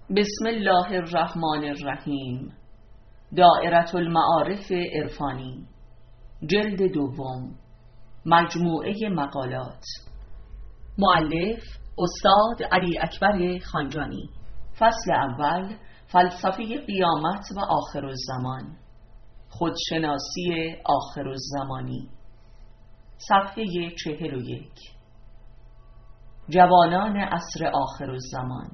بسم الله الرحمن الرحیم. دائرة المعارف عرفانی، جلد دوم، مجموعه مقالات. مؤلف استاد علی اکبر خانجانی. فصل اول، فلسفه قیامت و آخرالزمان، خودشناسی آخرالزمانی. صفحه 41. جوانان عصر آخرالزمان.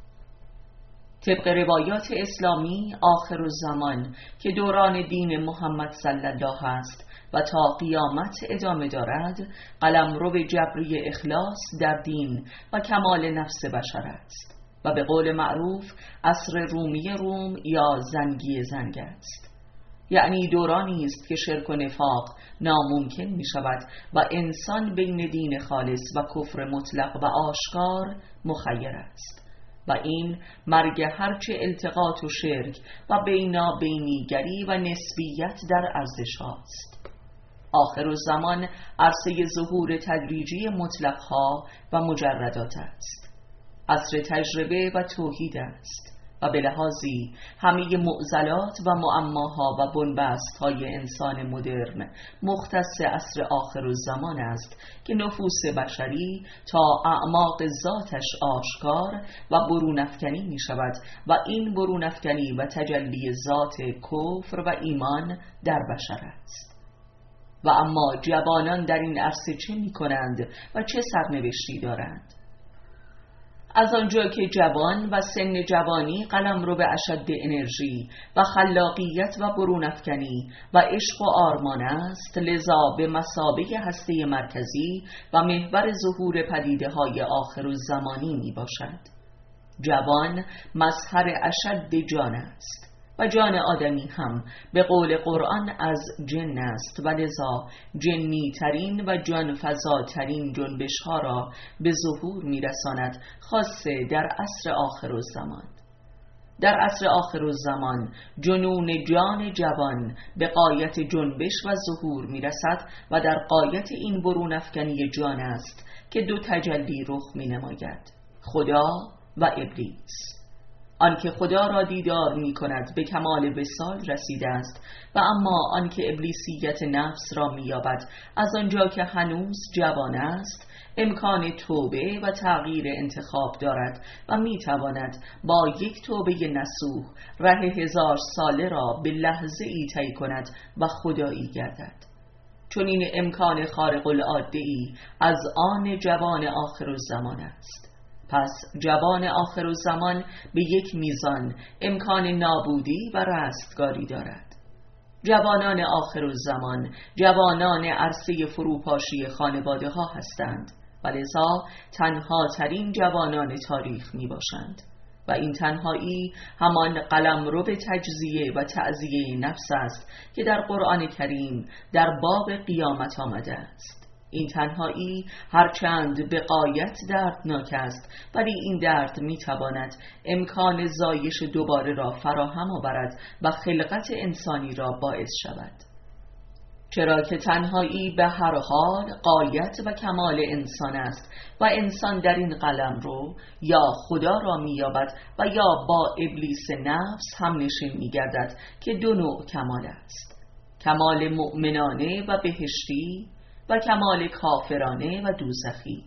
طبق روایات اسلامی، آخرالزمان که دوران دین محمد صلی الله است و تا قیامت ادامه دارد، قلمرو جبری اخلاص در دین و کمال نفس بشر است و به قول معروف عصر رومی روم یا زنگی زنگ است. یعنی دورانی است که شرک و نفاق ناممکن می شود و انسان بین دین خالص و کفر مطلق و آشکار مخیر است، و این مرگ هرچه التقاط و شرک و بینابینیگری و نسبیت در ارزش هاست. آخرالزمان عرصه ظهور تدریجی مطلقها و مجردات است، عصر تجربه و توحید است و به لحاظی همه معضلات و معماها و بنبست‌های انسان مدرن مختص عصر آخرالزمان است که نفوس بشری تا اعماق ذاتش آشکار و برونافکنی می شود و این برونافکنی و تجلی ذات کفر و ایمان در بشر است. و اما جوانان در این عرصه چه می کنند و چه سرنوشتی دارند؟ از آنجا که جوان و سن جوانی قلمرو به اشد انرژی و خلاقیت و برونافکنی و عشق و آرمان است، لذا به مثابه هسته مرکزی و محور ظهور پدیده‌های آخرالزمانی می باشد. جوان مظهر اشد جان است و جان آدمی هم به قول قرآن از جن است و لذا جنی ترین و جان فزا ترین جنبش ها را به ظهور می رساند، خاصه در عصر آخرالزمان. در عصر آخرالزمان جنون جان جوان به غایت جنبش و ظهور می رسد و در غایت این برونافکنی جان است که دو تجلی رخ می نماید: خدا و ابلیس. آنکه خدا را دیدار می کند به کمال وصال رسیده است و اما آنکه ابلیسیت نفس را می یابد از آنجا که هنوز جوان است، امکان توبه و تغییر انتخاب دارد و می تواند با یک توبه نصوح ره 1000 ساله را به لحظه ای طی کند و خدایی گردد. چون این امکان خارق العاده ای از آن جوان آخرالزمان است. پس جوان آخرالزمان به یک میزان امکان نابودی و رستگاری دارد. جوانان آخرالزمان جوانان عرصه فروپاشی خانواده ها هستند و لذا تنها ترین جوانان تاریخ می باشند و این تنهایی همان قلمرو به تجزیه و تعزیه نفس است که در قرآن کریم در باب قیامت آمده است. این تنهایی هرچند به غایت دردناک است، ولی این درد میتواند امکان زایش دوباره را فراهم آورد و خلقت انسانی را باعث شود، چرا که تنهایی به هر حال غایت و کمال انسان است و انسان در این قلمرو یا خدا را مییابد و یا با ابلیس نفس هم نشین میگردد که دو نوع کمال است: کمال مؤمنانه و بهشتی و کمال کافرانه و دوزخی.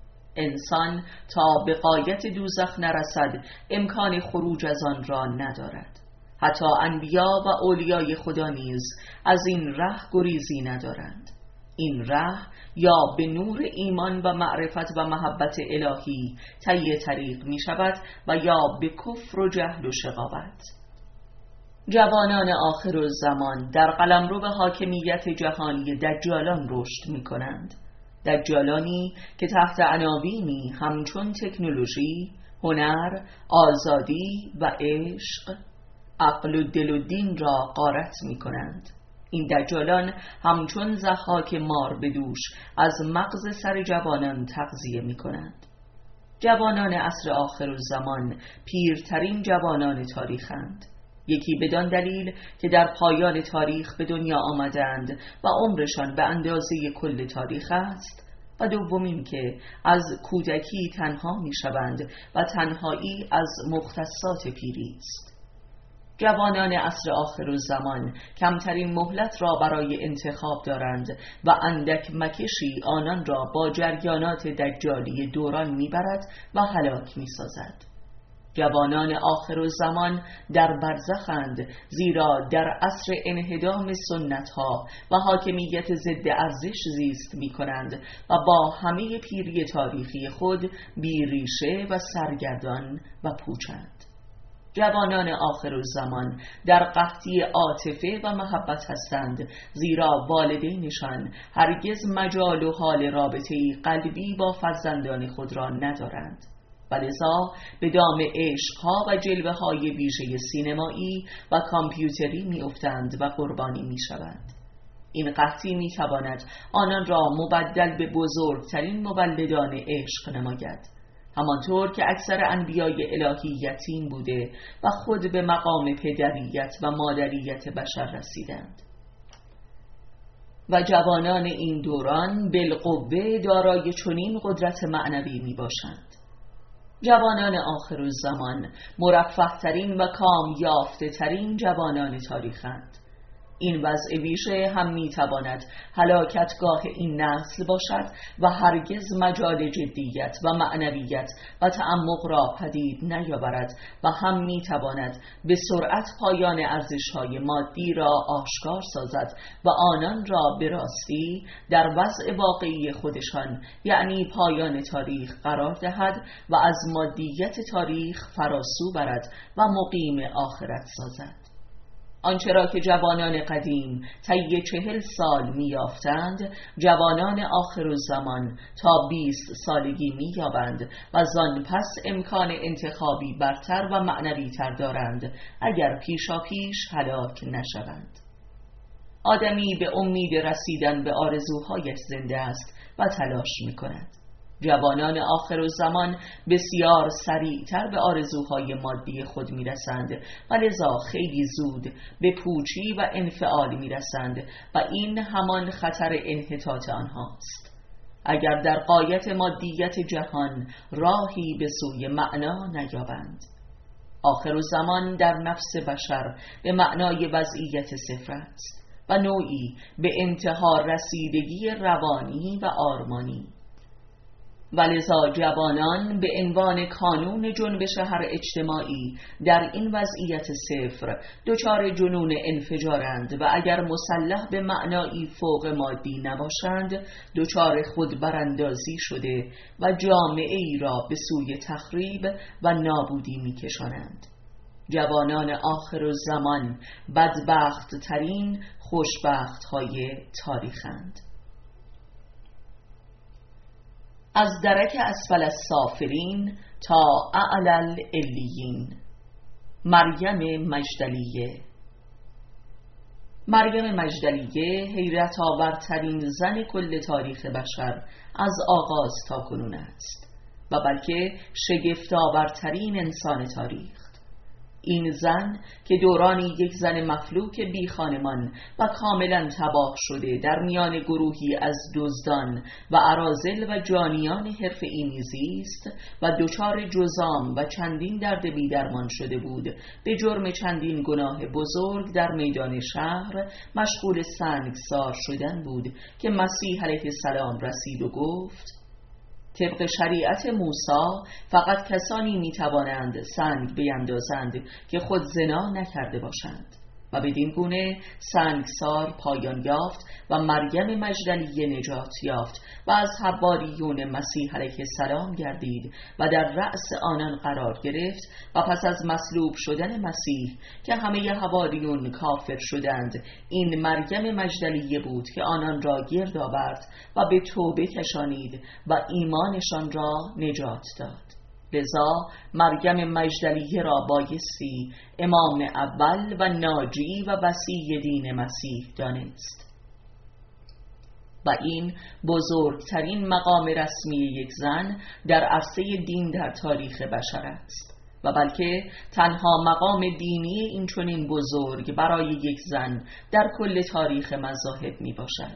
انسان تا به غایت دوزخ نرسد امکان خروج از آن را ندارد. حتی انبیا و اولیای خدا نیز از این ره گریزی ندارند. این ره یا به نور ایمان و معرفت و محبت الهی طی طریق می شود و یا به کفر و جهل و شقاوت. جوانان آخرالزمان در قلمرو به حاکمیت جهانی دجالان رشد می کنند. دجالانی که تحت عناوینی همچون تکنولوژی، هنر، آزادی و عشق، عقل و دل و دین را غارت می کنند. این دجالان همچون ضحاک مار به دوش از مغز سر جوانان تغذیه می کنند. جوانان عصر آخرالزمان پیرترین جوانان تاریخند. یکی بدان دلیل که در پایان تاریخ به دنیا آمدند و عمرشان به اندازه کل تاریخ است، و دومین که از کودکی تنها می شوند و تنهایی از مختصات پیری است. جوانان عصر آخرالزمان کمترین مهلت را برای انتخاب دارند و اندک مکشی آنان را با جریانات دجالی دوران میبرد و هلاک میسازد. جوانان آخرالزمان در برزخند، زیرا در عصر انهدام سنتها و حاکمیت ضد ارزش زیست می کنند و با همه پیری تاریخی خود بیریشه و سرگردان و پوچند. جوانان آخرالزمان در قحطی عاطفه و محبت هستند، زیرا والدینشان هرگز مجال و حال رابطه‌ای قلبی با فرزندان خود را ندارند و لذا به دام عشقها و جلوه‌های ویژه سینمایی و کامپیوتری می‌افتند و قربانی می‌شوند. این قحطی می‌تواند آنان را مبدل به بزرگترین مولدان عشق نماید، همانطور که اکثر انبیای الهی یتیم بوده و خود به مقام پدریت و مادریت بشر رسیدند. و جوانان این دوران بالقوه دارای چنین قدرت معنوی می باشند. جوانان آخرالزمان مرفه ترین و کام یافته ترین جوانان تاریخند. این وضع ویژه هم میتواند هلاکتگاه این نسل باشد و هرگز مجال جدیت و معنویت و تعمق را پدید نیاورد و هم میتواند به سرعت پایان ارزش‌های مادی را آشکار سازد و آنان را به راستی در وضع واقعی خودشان، یعنی پایان تاریخ، قرار دهد و از مادیت تاریخ فراسو برد و مقیم آخرت سازد. آنچه را که جوانان قدیم طی 40 سال می‌یافتند، جوانان آخرالزمان تا 20 سالگی می‌یابند و زان پس امکان انتخابی برتر و معنوی‌تر دارند اگر پیشاپیش هلاک نشوند. آدمی به امید رسیدن به آرزوهایش زنده است و تلاش می‌کند. جوانان آخرالزمان بسیار سریعتر به آرزوهای مادی خود میرسند و لذا خیلی زود به پوچی و انفعال میرسند و این همان خطر انحطاط آنهاست. اگر در غایت مادیت جهان راهی به سوی معنا نیابند. آخرالزمان در نفس بشر به معنای وضعیت صفر است و نوعی به انتها رسیدگی روانی و آرمانی. ولذا جوانان به عنوان کانون جنبش هر اجتماعی در این وضعیت صفر دچار جنون انفجارند و اگر مسلح به معنایی فوق مادی نباشند دچار خودبراندازی شده و جامعه ای را به سوی تخریب و نابودی می‌کشانند. جوانان آخرالزمان بدبخت ترین خوشبخت های تاریخند. از درک اسفل السافلین تا اعلی العلیین. مریم مجدلیه. مریم مجدلیه حیرت آورترین زن کل تاریخ بشر از آغاز تا کنون است و بلکه شگفت آورترین انسان تاریخ. این زن که دورانی یک زن مفلوک بی خانمان و کاملا تباه شده در میان گروهی از دزدان و اراذل و جانیان حرفه‌ای میزیست و دچار جذام و چندین درد بی‌درمان شده بود، به جرم چندین گناه بزرگ در میدان شهر مشغول سنگسار شدن بود که مسیح علیه السلام رسید و گفت: طبق شریعت موسی فقط کسانی میتوانند سنگ بیندازند که خود زنا نکرده باشند و بدین گونه سنگسار پایان یافت و مریم مجدلیه نجات یافت و از حواریون مسیح علیه السلام گردید و در رأس آنان قرار گرفت و پس از مصلوب شدن مسیح که همه حواریون کافر شدند، این مریم مجدلیه بود که آنان را گرد آورد و به توبه کشانید و ایمانشان را نجات داد. لذا مریم مجدلیه را بایستی امام اول و ناجی و وصی دین مسیح دانست. و این بزرگترین مقام رسمی یک زن در عرصه دین در تاریخ بشر است و بلکه تنها مقام دینی این چنین بزرگ برای یک زن در کل تاریخ مذاهب می باشد.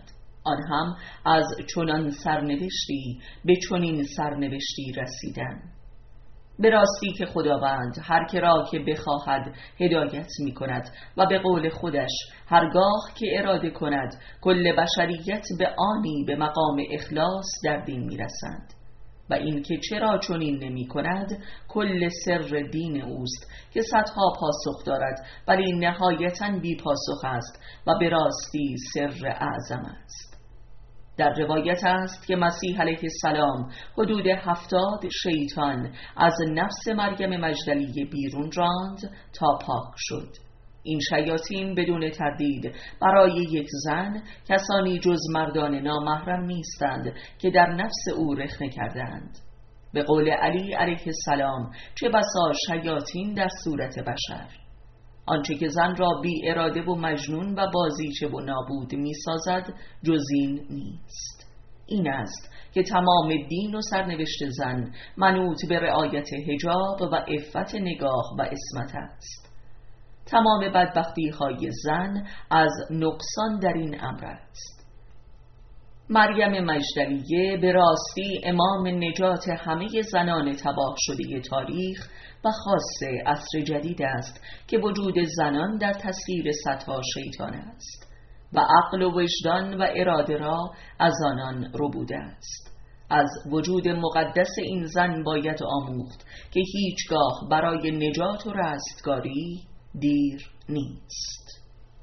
آن هم از چنان سرنوشتی به چنین سرنوشتی رسیدن. به راستی که خداوند هر که را که بخواهد هدایت می کند و به قول خودش هرگاه که اراده کند کل بشریت به آنی به مقام اخلاص در دین می رسند. و این که چرا چنین نمی کند کل سر دین اوست که صدها پاسخ دارد ولی نهایتاً بی پاسخ است و به راستی سر اعظم است. در روایت است که مسیح علیه السلام حدود 70 شیطان از نفس مریم مجدلیه بیرون راند تا پاک شد. این شیاطین بدون تردید برای یک زن کسانی جز مردان نامحرم نیستند که در نفس او رخنه کردند. به قول علی علیه السلام چه بسا شیاطین در صورت بشر. آنچه که زن را بی اراده و مجنون و بازیچه و نابود می سازد جز این نیست. این است که تمام دین و سرنوشت زن منوط به رعایت حجاب و عفت نگاه و عصمت است. تمام بدبختی های زن از نقصان در این امر است. مریم مجدلیه به راستی امام نجات همه زنان تباه شده تاریخ و خاصه عصر جدید است که وجود زنان در تسخیر صدها شیطان است و عقل و وجدان و اراده را از آنان ربوده است. از وجود مقدس این زن باید آموخت که هیچگاه برای نجات و رستگاری دیر نیست.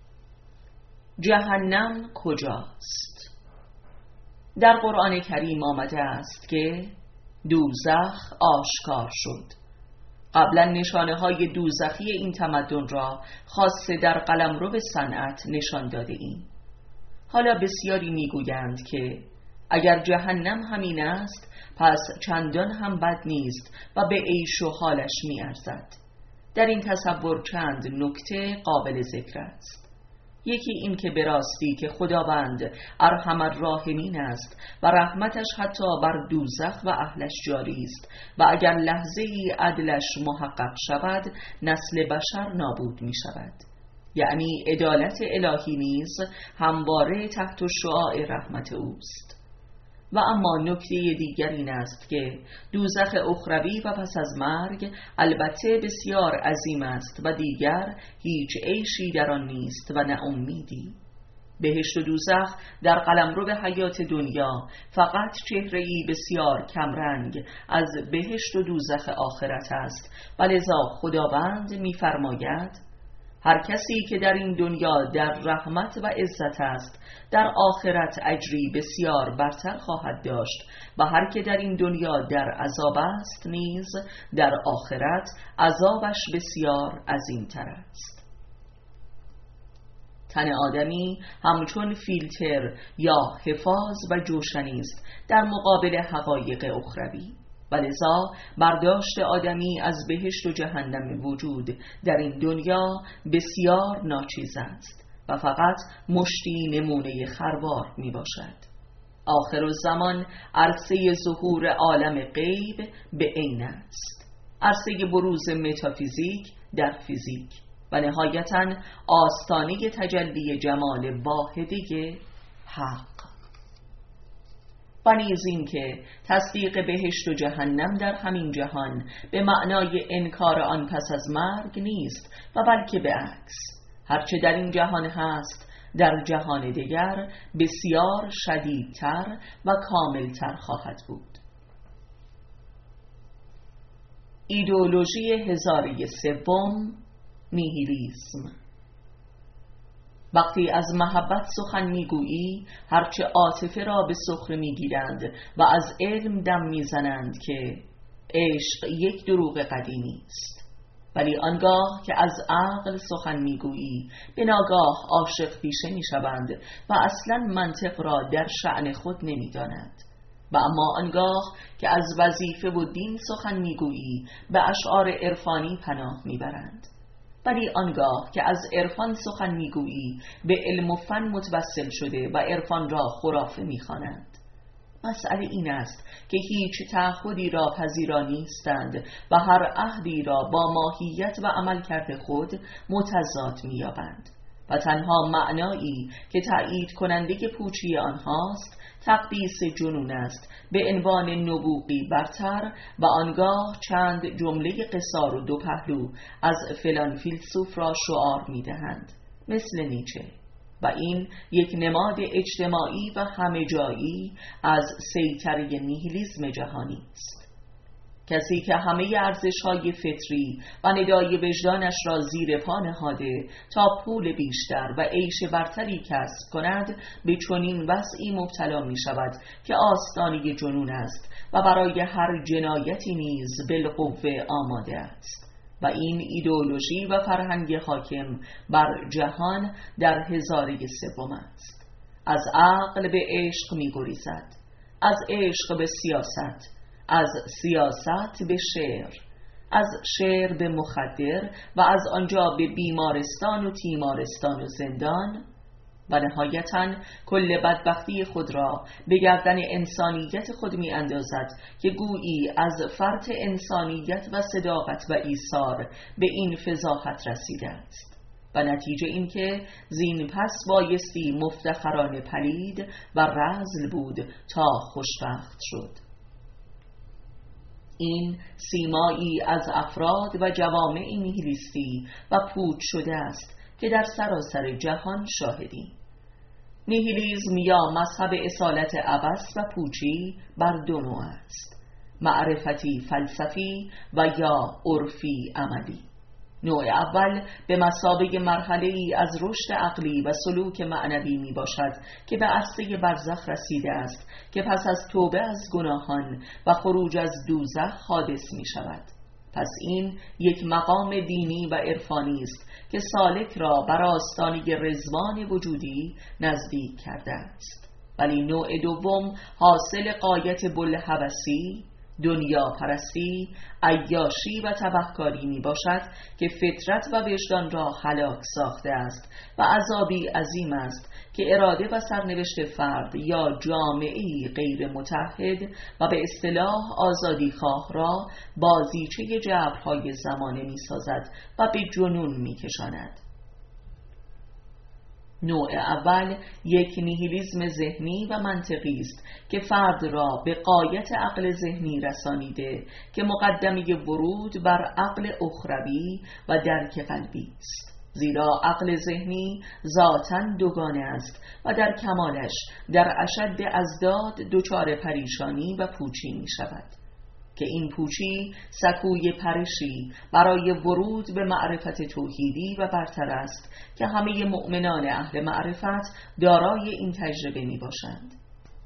جهنم کجاست؟ در قرآن کریم آمده است که دوزخ آشکار شد. قبلا نشانه های دوزخی این تمدن را خاصه در قلمرو صنعت نشان داده ایم. حالا بسیاری میگویند که اگر جهنم همین است پس چندان هم بد نیست و به عیش و حالش میارزد. در این تصور چند نکته قابل ذکر است. یکی این که به راستی که خداوند ارحم الراحمین است و رحمتش حتی بر دوزخ و اهلش جاری است و اگر لحظه ای عدلش محقق شود نسل بشر نابود می شود. یعنی عدالت الهی نیز همواره تحت شعاع رحمت اوست. و اما نکته دیگر این است که دوزخ اخروی و پس از مرگ البته بسیار عظیم است و دیگر هیچ عیشی در آن نیست و نه امیدی. بهشت و دوزخ در قلمرو به حیات دنیا فقط چهره‌ای بسیار کمرنگ از بهشت و دوزخ آخرت است و لذا خداوند می‌فرماید هر کسی که در این دنیا در رحمت و عزت است در آخرت اجری بسیار برتر خواهد داشت و هر که در این دنیا در عذاب است نیز در آخرت عذابش بسیار عظیم‌تر است. تن آدمی همچون فیلتر یا حفاظ و جوشنی است در مقابل حقایق اخروی و لذا برداشت آدمی از بهشت و جهنم وجود در این دنیا بسیار ناچیز است و فقط مشتی نمونه خروار می باشد. آخر الزمان عرصه ظهور عالم غیب به عین است، عرصه بروز متافیزیک در فیزیک و نهایتاً آستانه تجلی جمال واحده حق. و نیز این که تصدیق بهشت و جهنم در همین جهان به معنای انکار آن پس از مرگ نیست و بلکه به عکس، هرچه در این جهان هست در جهان دیگر بسیار شدیدتر و کاملتر خواهد بود. ایدئولوژی هزاره سوم، نیهیلیسم. وقتی از محبت سخن میگویی هرچه عاطفه را به سخره میگیرند و از علم دم میزنند که عشق یک دروغ قدیمی است، ولی آنگاه که از عقل سخن میگویی به ناگاه عاشق پیشه میشوند و اصلا منطق را در شأن خود نمیدانند. و اما آنگاه که از وظیفه و دین سخن میگویی به اشعار عرفانی پناه میبرند. ولی آنگاه که از عرفان سخن میگویی به علم و فن متوسل شده و عرفان را خرافه میخوانند. مسئله این است که هیچ تعهدی را پذیرا نیستند و هر عهدی را با ماهیت و عملکرد خود متضاد می‌یابند. و تنها معنایی که تأیید کننده پوچی آنهاست تقدیس جنون است به عنوان نبوغی برتر و آنگاه چند جمله قصار و دو پهلو از فلان فیلسوف را شعار می‌دهند مثل نیچه، و این یک نماد اجتماعی و همه جایی از سیطره نیهیلیسم جهانی است. کسی که همه ارزش‌های فطری و ندای وجدانش را زیر پا نهاده تا پول بیشتر و عیش برتری کسب کند به چنین وضعی مبتلا می شود که آستانه جنون است و برای هر جنایتی نیز بالقوه آماده است. و این ایدئولوژی و فرهنگ حاکم بر جهان در هزاره سوم است. از عقل به عشق می گریزد، از عشق به سیاست، از سیاست به شعر، از شعر به مخدر و از آنجا به بیمارستان و تیمارستان و زندان، و نهایتاً کل بدبختی خود را به گردن انسانیت خود می اندازد که گویی از فرط انسانیت و صداقت و ایثار به این فضاحت رسیده است. و نتیجه این که زین پس بایستی مفتخران پلید و رذل بود تا خوشبخت شد. این سیمایی از افراد و جوامع نیهیلیستی و پوچ شده است که در سراسر جهان شاهدیم. نیهیلیسم یا مذهب اصالت عبث و پوچی بر دو نوع است: معرفتی فلسفی و یا عرفی عملی. نوع اول به مثابه مرحله‌ای از رشد عقلی و سلوک معنوی می باشد که به عرصه برزخ رسیده است که پس از توبه از گناهان و خروج از دوزخ حادث می شود. پس این یک مقام دینی و عرفانی است که سالک را بر آستانه رضوان وجودی نزدیک کرده است. ولی نوع دوم حاصل غایت بوالهوسی، دنیا پرستی، عیاشی و تبهکاری می باشد که فطرت و وجدان را هلاک ساخته است و عذابی عظیم است که اراده و سرنوشت فرد یا جامعه‌ای غیر متحد و به اصطلاح آزادی خواه را بازیچه جبرهای زمانه می سازد و به جنون می کشاند. نوع اول یک نیهیلیسم ذهنی و منطقی است که فرد را به غایت عقل ذهنی رسانیده که مقدمه ورود بر عقل اخروی و درک قلبی است. زیرا عقل ذهنی ذاتاً دوگانه است و در کمالش در اشد ازداد دچار پریشانی و پوچی می شود که این پوچی سکوی پرشی برای ورود به معرفت توحیدی و برتر است که همه مؤمنان اهل معرفت دارای این تجربه می باشند.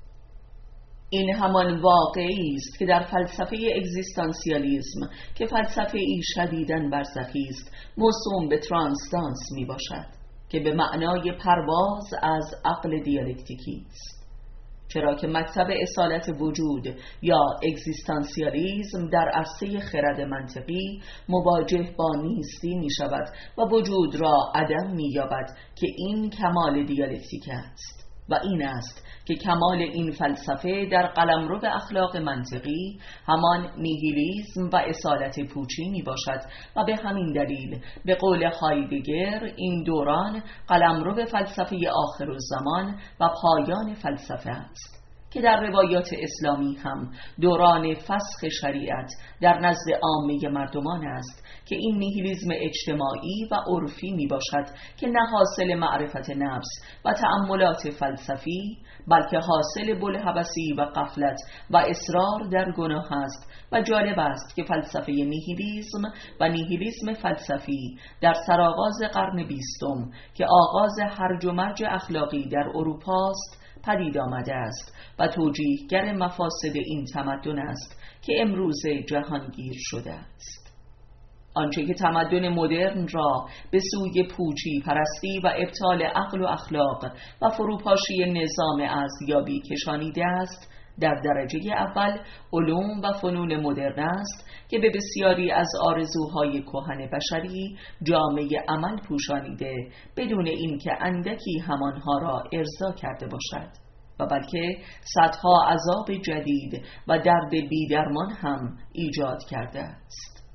این همان واقعی است که در فلسفه اگزیستانسیالیسم که فلسفه ای شدیداً برزخی است موسوم به ترانسدانس می باشد که به معنای پرواز از عقل دیالکتیکی است. چرا که مکتب اصالت وجود یا اگزیستانسیالیسم در عرصه خرد منطقی مواجه با نیستی می شود و وجود را عدم می یابد که این کمال دیالکتیک است. و این است که کمال این فلسفه در قلمرو اخلاق منطقی همان نیهیلیسم و اصالت پوچی می باشد و به همین دلیل به قول هایدگر این دوران قلمرو فلسفه آخرالزمان و پایان فلسفه است که در روایات اسلامی هم دوران فسخ شریعت در نزد عامه مردمان است که این نیهیلیسم اجتماعی و عرفی می باشد که نه حاصل معرفت نفس و تأملات فلسفی بلکه حاصل بوالهوسی و غفلت و اصرار در گناه است. و جالب است که فلسفه نیهیلیسم و نیهیلیسم فلسفی در سرآغاز قرن 20 که آغاز هرج و مرج اخلاقی در اروپا است پدید آمده است و توجیهگر مفاسد این تمدن است که امروز جهانگیر شده است. آنچه که تمدن مدرن را به سوی پوچی پرستی و ابطال عقل و اخلاق و فروپاشی نظام ارزیابی کشانیده است در درجه اول علوم و فنون مدرن است که به بسیاری از آرزوهای کهن بشری جامه عمل پوشانیده بدون اینکه اندکی همانها را ارضا کرده باشد و بلکه صدها عذاب جدید و درد بیدرمان هم ایجاد کرده است.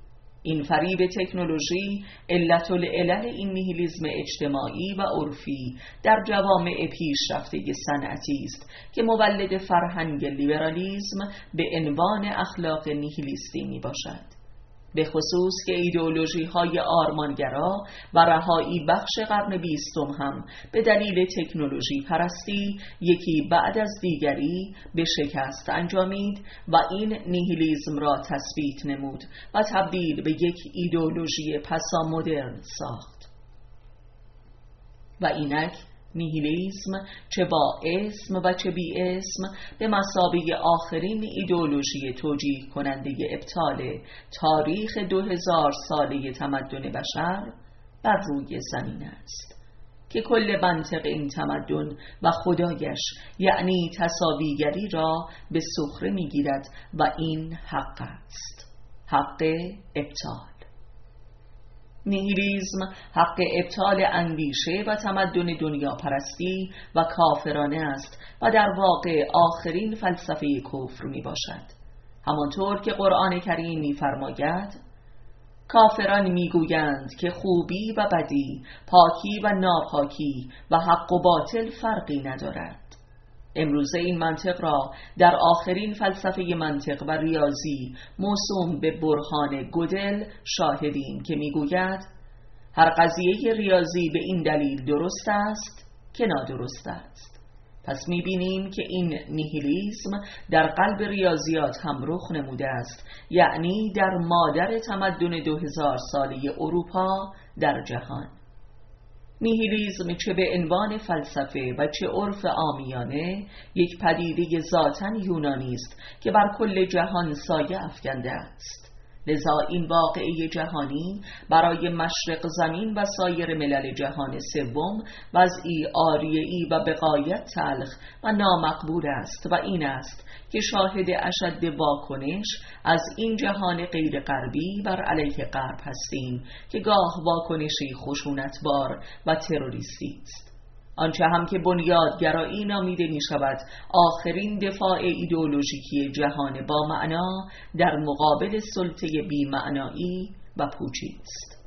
این فریب تکنولوژی علت العلل این نیهیلیسم اجتماعی و عرفی در جوامع پیشرفته صنعتی است که مولد فرهنگ لیبرالیسم به عنوان اخلاق نیهیلیستی می باشد، به خصوص که ایدئولوژی‌های آرمانگرا و رهایی بخش قرن 20 هم به دلیل تکنولوژی پرستی یکی بعد از دیگری به شکست انجامید و این نیهیلیسم را تثبیت نمود و تبدیل به یک ایدئولوژی پسامدرن ساخت. و اینک نیهیلیسم چه با اسم و چه بی اسم به مثابه آخرین ایدئولوژی توجیه کننده ابطال تاریخ 2000 ساله تمدن بشر بر روی زمین است که کل منطق این تمدن و خدایش یعنی تساویگری را به سخره می‌گیرد و این حق است، حق ابطال. نیهیلیسم حق ابطال اندیشه و تمدن دنیا پرستی و کافرانه است و در واقع آخرین فلسفه کفر می باشد، همانطور که قرآن کریم می فرماید کافران می گویند که خوبی و بدی، پاکی و ناپاکی و حق و باطل فرقی ندارد. امروزه این منطق را در آخرین فلسفه منطق و ریاضی موسوم به برهان گودل شاهدیم که میگوید هر قضیه ریاضی به این دلیل درست است که نادرست است. پس میبینیم که این نیهیلیسم در قلب ریاضیات هم رخ نموده است، یعنی در مادر تمدن 2000 ساله اروپا در جهان. نیهیلیسم چه به عنوان فلسفه و چه عرف عامیانه یک پدیده ذاتاً یونانی است که بر کل جهان سایه افکنده است. لذا این واقعه جهانی برای مشرق زمین و سایر ملل جهان سوم وضعی عاریه‌ای و به غایت تلخ و نامقبول است و این است که شاهد اشد واکنش از این جهان غیر غربی بر علیه غرب هستیم که گاه واکنشی خشونتبار و تروریستی است. آنچه هم که بنیادگرایی نامیده می شود آخرین دفاع ایدئولوژیکی جهان با معنا در مقابل سلطه بی معنایی و پوچی است.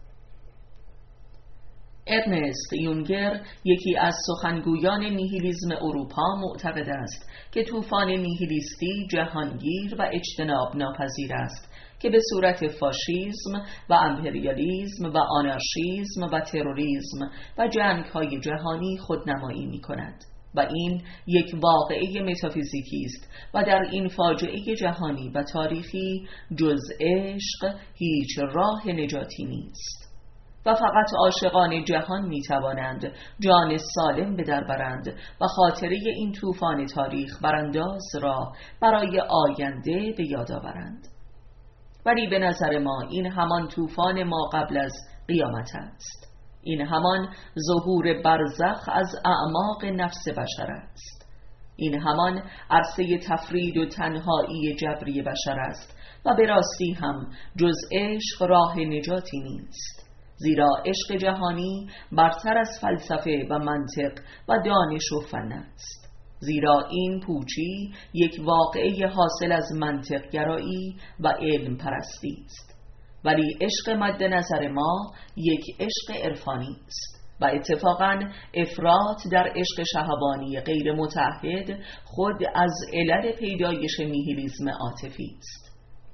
ارنست یونگر یکی از سخنگویان نیهیلیسم اروپا معتقد است که طوفان نیهیلیستی جهانگیر و اجتناب ناپذیر است که به صورت فاشیسم و امپریالیسم و آنارشیسم و تروریسم و جنگ‌های جهانی خودنمایی می‌کند و این یک واقعه متافیزیکی است و در این فاجعه جهانی و تاریخی جز عشق هیچ راه نجاتی نیست و فقط عاشقان جهان می توانند جان سالم به در برند و خاطره این طوفان تاریخ برانداز را برای آینده به یاد آورند. ولی به نظر ما این همان طوفان ما قبل از قیامت است. این همان ظهور برزخ از اعماق نفس بشر است. این همان عرصه تفرید و تنهایی جبری بشر است و به راستی هم جز عشق راه نجاتی نیست، زیرا عشق جهانی برتر از فلسفه و منطق و دانش و فن است، زیرا این پوچی یک واقعه حاصل از منطق گرایی و علم پرستی است. ولی عشق مد نظر ما یک عشق عرفانی است و اتفاقاً افراط در عشق شهوانی غیر متعهد خود از علل پیدایش نیهیلیسم عاطفی است.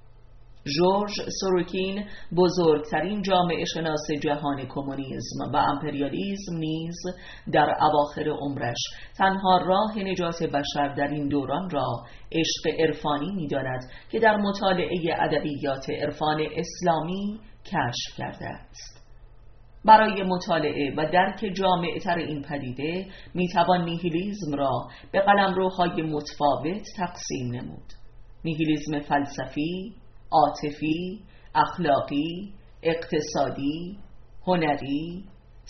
ژورژ سوروکین بزرگترین جامعه شناس جهان کمونیسم و امپریالیسم نیز در اواخر عمرش تنها راه نجات بشر در این دوران را عشق عرفانی می‌داند که در مطالعه ادبیات عرفان اسلامی کشف کرده است. برای مطالعه و درک جامع‌تر این پدیده می‌توان نیهیلیسم را به قلمروهای متفاوت تقسیم نمود: نیهیلیسم فلسفی، عاطفی، اخلاقی، اقتصادی، هنری،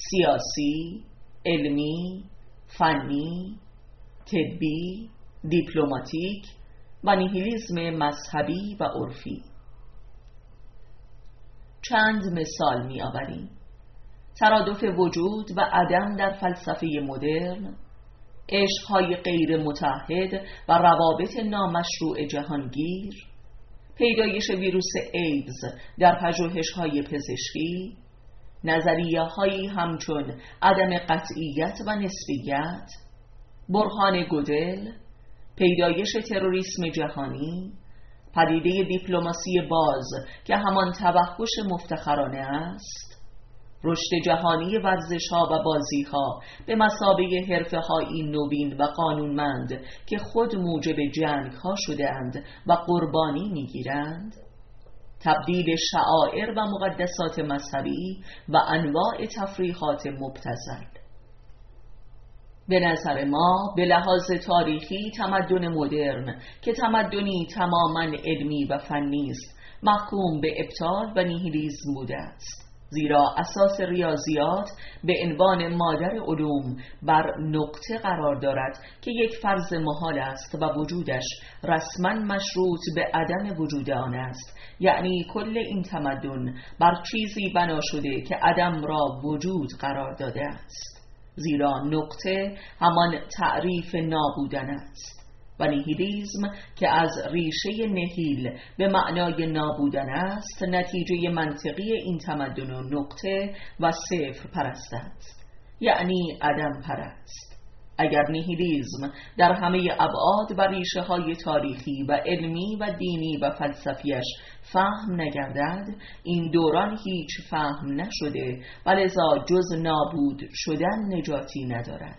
سیاسی، علمی، فنی، طبی، دیپلماتیک و نیهیلیسم مذهبی و عرفی. چند مثال می آوریم: ترادف وجود و عدم در فلسفه مدرن، عشق‌های غیر متعهد و روابط نامشروع جهانگیر، پیدایش ویروس ایدز در پژوهش‌های پزشکی، نظریه‌هایی همچون عدم قطعیت و نسبیت، برهان گودل، پیدایش تروریسم جهانی، پدیده دیپلماسی باز که همان توحش مفتخرانه است، رشد جهانی ورزش‌ها و بازی‌ها به مثابه حرفه‌هایی نوین و قانونمند که خود موجب جنگ‌ها شده‌اند و قربانی می‌گیرند، تبدیل شعائر و مقدسات مذهبی و انواع تفریحات مبتذل. به نظر ما به لحاظ تاریخی تمدن مدرن که تمدنی تماماً علمی و فنی است محکوم به ابطال و نیهیلیسم بوده است، زیرا اساس ریاضیات به عنوان مادر علوم بر نقطه قرار دارد که یک فرض محال است و وجودش رسما مشروط به عدم وجود آن است، یعنی کل این تمدن بر چیزی بنا شده که عدم را وجود قرار داده است، زیرا نقطه همان تعریف نابودن است و نیهیلیسم که از ریشه نهیل به معنای نابودن است نتیجه منطقی این تمدن و نقطه و صفر پرست است، یعنی عدم پرست. اگر نیهیلیسم در همه ابعاد و ریشه های تاریخی و علمی و دینی و فلسفیش فهم نگردد، این دوران هیچ فهم نشده و لذا جز نابود شدن نجاتی ندارد.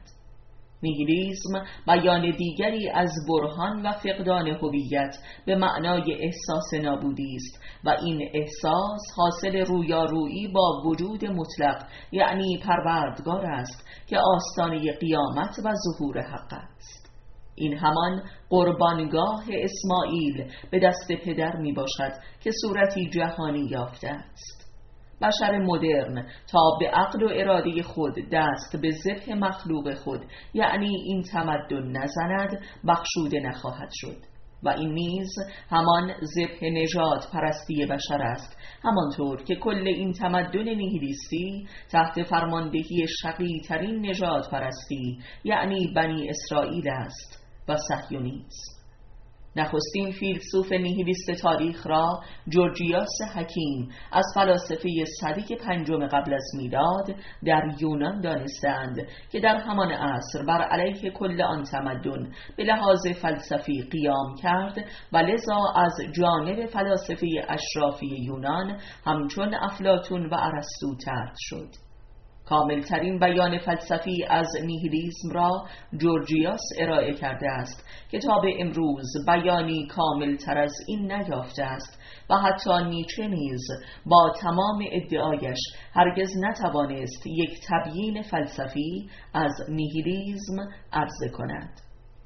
نیهیلیسم بیان دیگری از برهان و فقدان هویت به معنای احساس نابودی است و این احساس حاصل رویارویی با وجود مطلق یعنی پروردگار است که آستانه قیامت و ظهور حق است. این همان قربانگاه اسماعیل به دست پدر می باشد که صورتی جهانی یافته است. بشر مدرن تا به عقل و اراده خود دست به ذبح مخلوق خود یعنی این تمدن نزند بخشوده نخواهد شد و این نیز همان ذبح نژاد پرستی بشر است، همانطور که کل این تمدن نیهیلیستی تحت فرماندهی شقی ترین نژاد پرستی یعنی بنی اسرائیل است و صهیونیسم. نخستین فیلسوف نیهیلیست تاریخ را جورجیاس حکیم از فلاسفه صدی 5 قبل از میلاد در یونان دانستند که در همان عصر بر علیه کل آن تمدن به لحاظ فلسفی قیام کرد و لذا از جانب فلاسفه اشرافی یونان همچون افلاطون و ارسطو طرد شد. کاملترین بیان فلسفی از نیهیلیسم را جورجیاس ارائه کرده است که تا به امروز بیانی کاملتر از این نیافته است و حتی نیچه نیز با تمام ادعایش هرگز نتوانست یک تبیین فلسفی از نیهیلیسم عرضه کند.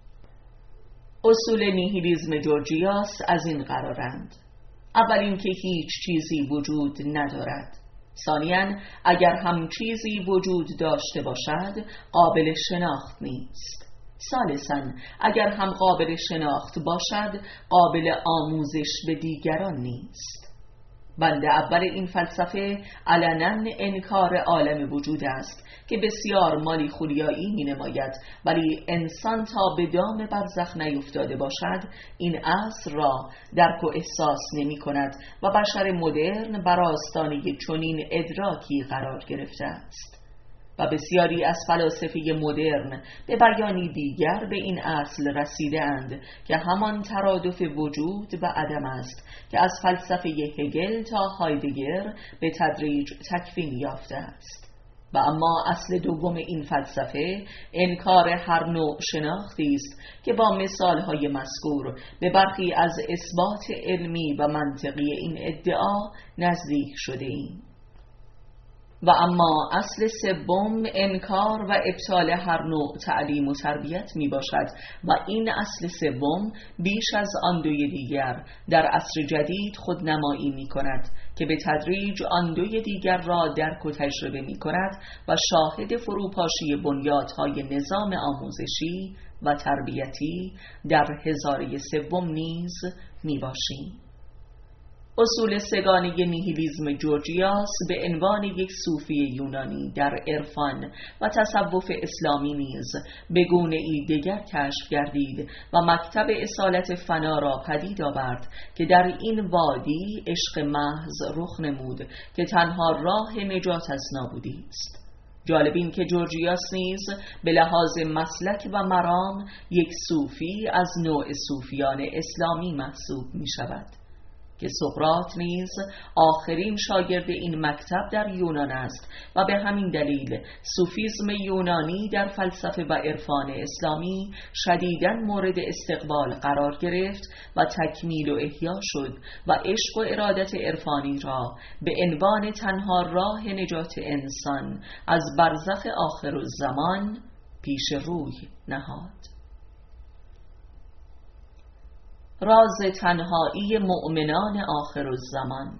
اصول نیهیلیسم جورجیاس از این قرارند: اول اینکه هیچ چیزی وجود ندارد. ثانیاً اگر هم چیزی وجود داشته باشد قابل شناخت نیست. ثالثاً اگر هم قابل شناخت باشد قابل آموزش به دیگران نیست. بند اول این فلسفه علناً انکار عالم وجود است که بسیار مالی خولیایی می نماید، ولی انسان تا به دام برزخ نیفتاده باشد این اصل را درک و احساس نمی کند و بشر مدرن بر آستانه چنین ادراکی قرار گرفته است. و بسیاری از فلاسفه مدرن به بیانی دیگر به این اصل رسیده اند که همان ترادف وجود و عدم است که از فلسفه هگل تا هایدگر به تدریج تکوین یافته است. و اما اصل دوم این فلسفه انکار هر نوع شناختی است که با مثالهای مذکور به برخی از اثبات علمی و منطقی این ادعا نزدیک شده ایم. و اما اصل سوم انکار و ابطال هر نوع تعلیم و تربیت می باشد و این اصل سوم بیش از آن دوی دیگر در عصر جدید خودنمایی می کند که به تدریج آن دوی دیگر را درک و تجربه می کند و شاهد فروپاشی بنیادهای نظام آموزشی و تربیتی در هزاره سوم نیز می باشیم. اصول سگانه نیهیلیسم جورجیاس به عنوان یک صوفی یونانی در عرفان و تصوف اسلامی نیز به گونه‌ای دیگر کشف گردید و مکتب اصالت فنا را پدید آورد که در این وادی عشق محض رخ نمود که تنها راه نجات از نابودی است. جالب این که جورجیاس نیز به لحاظ مسلک و مرام یک صوفی از نوع صوفیان اسلامی محسوب می شود که سقراط نیز آخرین شاگرد این مکتب در یونان است و به همین دلیل صوفیسم یونانی در فلسفه و عرفان اسلامی شدیداً مورد استقبال قرار گرفت و تکمیل و احیا شد و عشق و ارادت عرفانی را به عنوان تنها راه نجات انسان از برزخ آخرالزمان پیش روی نهاد. راز تنهایی مؤمنان آخرالزمان.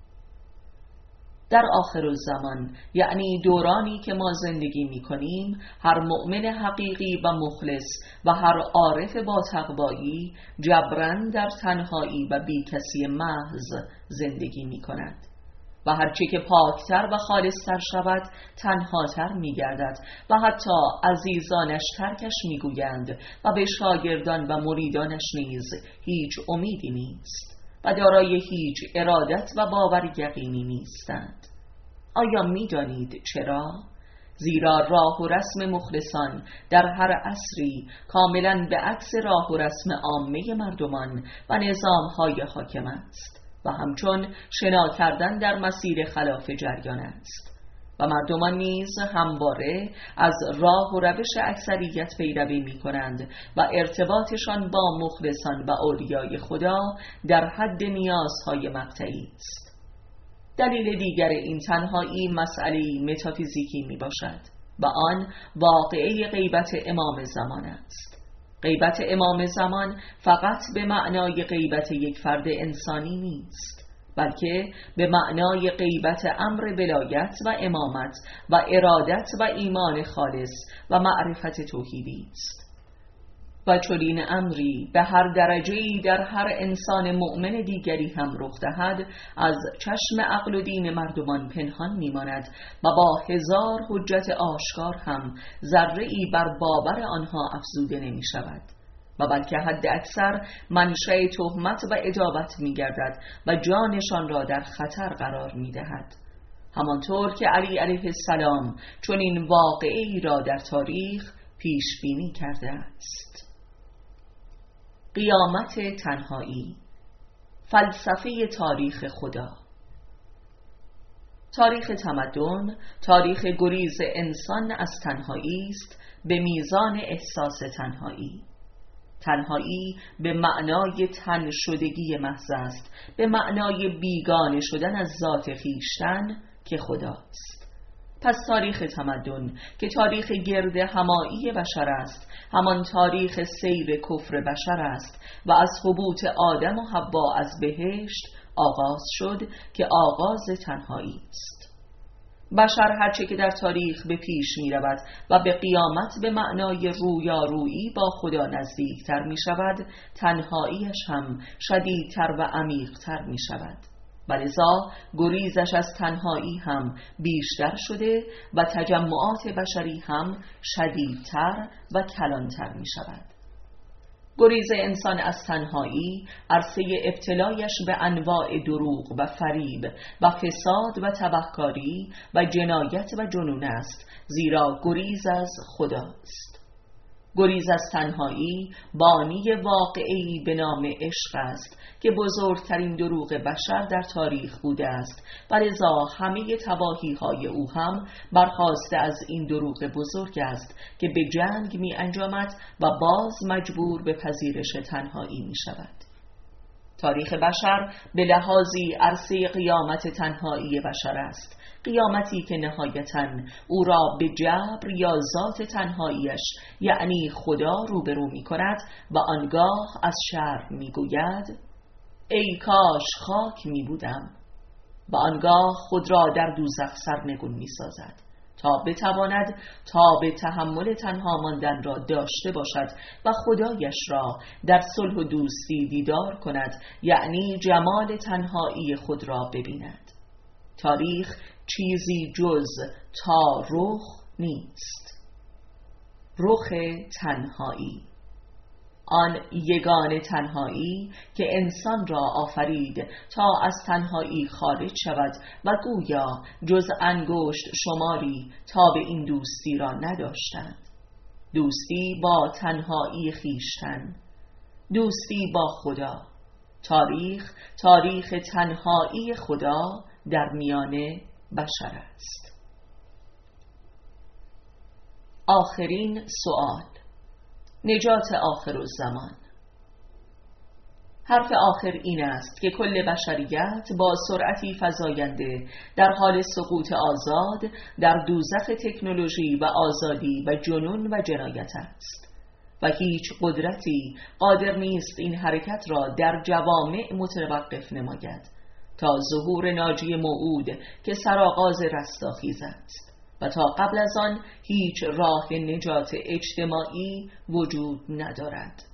در آخرالزمان، یعنی دورانی که ما زندگی می کنیم، هر مؤمن حقیقی و مخلص و هر عارف با تقوایی جبراً در تنهایی و بیکسی محض زندگی می کند و هرچه که پاکتر و خالصتر شود تنهاتر می گردد و حتی عزیزانش ترکش می گویند و به شاگردان و مریدانش نیز هیچ امیدی نیست و دارای هیچ ارادت و باور یقینی نیستند. آیا می دانید چرا؟ زیرا راه و رسم مخلصان در هر عصری کاملاً به عکس راه و رسم عامه مردمان و نظام‌های حاکم است و همچون شنا کردن در مسیر خلاف جریان است و مردمان نیز همواره از راه و روش اکثریت پیروی می کنند و ارتباطشان با مخلصان و اولیای خدا در حد نیازهای مقطعی است. دلیل دیگر این تنهایی مسئله متافیزیکی می باشد و آن واقعه غیبت امام زمان است. غیبت امام زمان فقط به معنای غیبت یک فرد انسانی نیست، بلکه به معنای غیبت امر ولایت و امامت و ارادت و ایمان خالص و معرفت توحیدی است. و چنین امری به هر درجه‌ای در هر انسان مؤمن دیگری هم رخ دهد از چشم عقل و دین مردمان پنهان می‌ماند و با هزار حجت آشکار هم ذره‌ای بر باور آنها افزوده نمی‌شود و بلکه حد اکثر منشأ تهمت و ادابت می‌گردد و جانشان را در خطر قرار می‌دهد. همانطور که علی علیه السلام چنین واقعه‌ای را در تاریخ پیش بینی کرده است. قیامت تنهایی. فلسفه تاریخ خدا. تاریخ تمدن تاریخ گریز انسان از تنهایی است به میزان احساس تنهایی. تنهایی به معنای تن شدگی محض است، به معنای بیگانه شدن از ذات خویشتن که خداست. پس تاریخ تمدن که تاریخ گرد همایی بشر است، همان تاریخ سیر کفر بشر است و از هبوط آدم و حوا از بهشت آغاز شد که آغاز تنهایی است. بشر هرچه که در تاریخ به پیش می رود و به قیامت به معنای رویارویی با خدا نزدیکتر می شود، تنهاییش هم شدیدتر و عمیقتر می شود و لذا گریزش از تنهایی هم بیشتر شده و تجمعات بشری هم شدیدتر و کلانتر می شود. گریز انسان از تنهایی عرصه ابتلایش به انواع دروغ و فریب و فساد و تبهکاری و جنایت و جنون است، زیرا گریز از خداست. گریز از تنهایی بانی واقعی به نام عشق است که بزرگترین دروغ بشر در تاریخ بوده است و لذا همه تباهی‌های او هم برخاسته از این دروغ بزرگ است که به جنگ می انجامد و باز مجبور به پذیرش تنهایی می شود. تاریخ بشر به لحاظی عرصه قیامت تنهایی بشر است، قیامتی که نهایتاً او را به جبر یا ذات تنهاییش یعنی خدا روبرو می کند و آنگاه از شرم می گوید ای کاش خاک می بودم و آنگاه خود را در دوزخ سرنگون می سازد تا بتواند تاب تحمل تنها ماندن را داشته باشد و خدایش را در صلح و دوستی دیدار کند، یعنی جمال تنهایی خود را ببیند. تاریخ چیزی جز تا رخ نیست. رخ تنهایی، آن یگانه تنهایی که انسان را آفرید تا از تنهایی خارج شود و گویا جز انگشت شماری تا به این دوستی را نداشتند. دوستی با تنهایی خویشتن، دوستی با خدا. تاریخ تنهایی خدا در میان بشر است. آخرین سوال: نجات آخرالزمان. حرف آخر این است که کل بشریت با سرعتی فزاینده در حال سقوط آزاد در دوزخ تکنولوژی و آزادی و جنون و جنایت است و هیچ قدرتی قادر نیست این حرکت را در جوامع متوقف نماید تا ظهور ناجی موعود که سرآغاز رستاخیز است و تا قبل از آن هیچ راه نجات اجتماعی وجود ندارد.